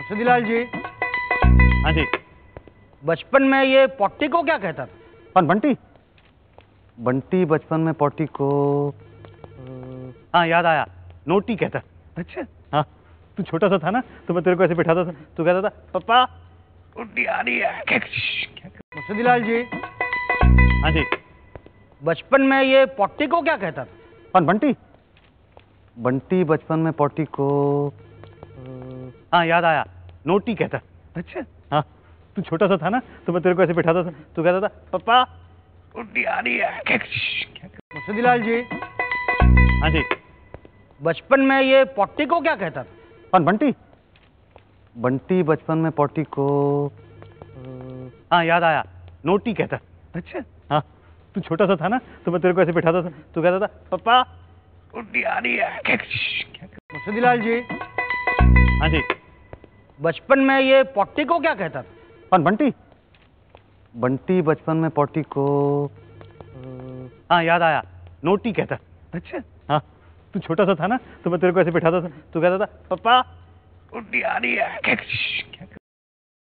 मुर्शिदलाल जी, हाँ जी। बचपन में ये पॉटी को क्या कहता था? कौन, बंटी? बंटी बचपन में पॉटी को हाँ याद आया, नोटी कहता। अच्छा, हाँ, तू छोटा सा था ना तो मैं तेरे को ऐसे बिठाता था, तू कहता था पापा रोटी आ रही है। मुर्शिदलाल जी, हाँ जी। बचपन में ये पॉटी को क्या कहता था? कौन, बंटी? बंटी बचपन में पॉटी को हाँ याद आया, नोटी कहता। अच्छा, हाँ, तू छोटा सा था ना तो मैं तेरे को ऐसे बिठाता था, तू कहता था पापा रोटी आ रही है। मुर्शिदलाल जी, हाँ जी। बचपन में ये पॉटी को क्या कहता था? कौन, बंटी? बंटी बचपन में पॉटी को हाँ याद आया, नोटी कहता। अच्छा, हाँ, तू छोटा सा था ना तो मैं तेरे को ऐसे बिठाता था, तू कहता था पापा रोटी आ रही है। मुर्शिदलाल जी, हाँ जी। बचपन में ये पॉटी को क्या कहता था? कौन, बंटी? बंटी बचपन में पॉटी को हाँ याद आया, नोटी कहता। अच्छा, हाँ, तू छोटा सा था ना तो मैं तेरे को ऐसे बिठाता था, तू कहता था पापा रोटी आ रही है।